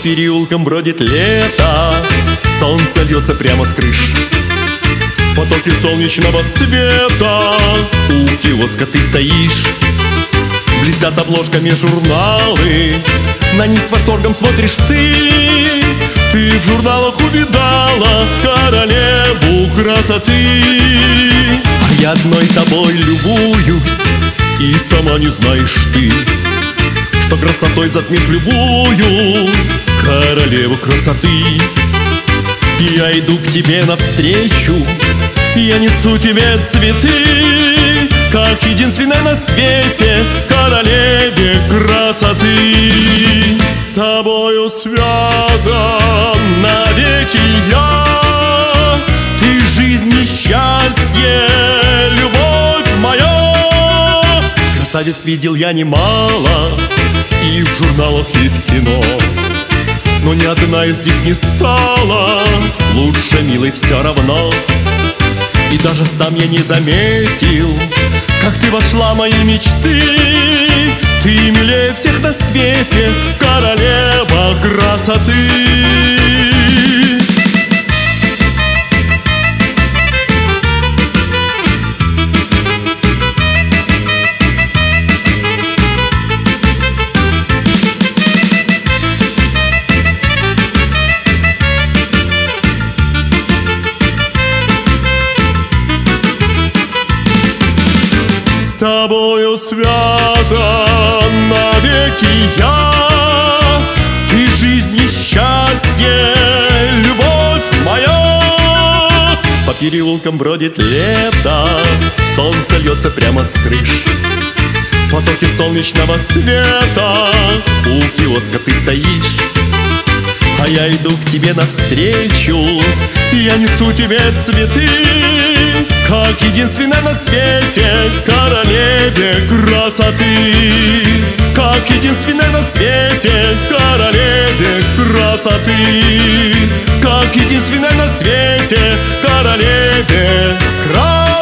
По переулкам бродит лето, солнце льется прямо с крыш. Потоки солнечного света, у киоска ты стоишь. Блестят обложками журналы, на них с восторгом смотришь ты. Ты в журналах увидала королеву красоты. А я одной тобой любуюсь, и сама не знаешь ты, что красотой затмишь любую королеву красоты. Я иду к тебе навстречу, я несу тебе цветы, как единственной на свете королеве красоты. С тобою связан навеки я, ты жизнь и счастье, любовь моя. Красавиц видел я немало, и в журналах, и в кино, но ни одна из них не стала лучше милой все равно. И даже сам я не заметил, как ты вошла в мои мечты. Ты милее всех на свете, королева красоты. С тобою связан навеки я, ты жизнь и счастье, любовь моя. По переулкам бродит лето, солнце льется прямо с крыш. В потоке солнечного света у киоска ты стоишь. А я иду к тебе навстречу, я несу тебе цветы, как единственной на свете королеве красоты. Как единственной на свете королеве красоты. Как единственной на свете королеве красоты.